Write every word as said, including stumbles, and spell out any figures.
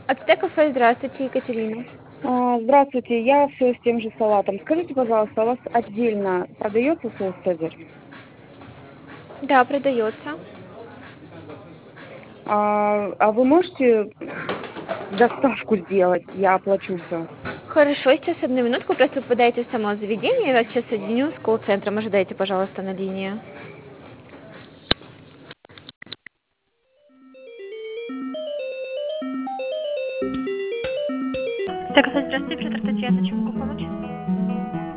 Ацтек кафе, здравствуйте, Екатерина. А, Здравствуйте, я все с тем же салатом. Скажите, пожалуйста, у вас отдельно продается соус «Цезарь»? Да, продается. А, а вы можете доставку сделать? Я оплачу все. Хорошо, сейчас одну минутку, просто попадаете в само заведение, я вас сейчас соединю с колл-центром. Ожидайте, пожалуйста, на линии. Так, кафе, здравствуйте, Петр Татьяна, чем могу помочь?